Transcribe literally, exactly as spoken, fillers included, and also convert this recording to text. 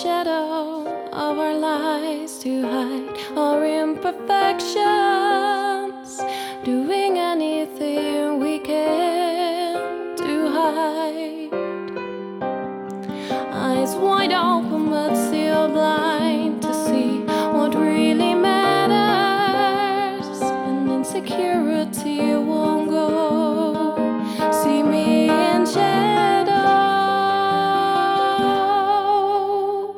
shadow of our lies to hide our imperfections, doing anything we can to hide. Eyes wide open, but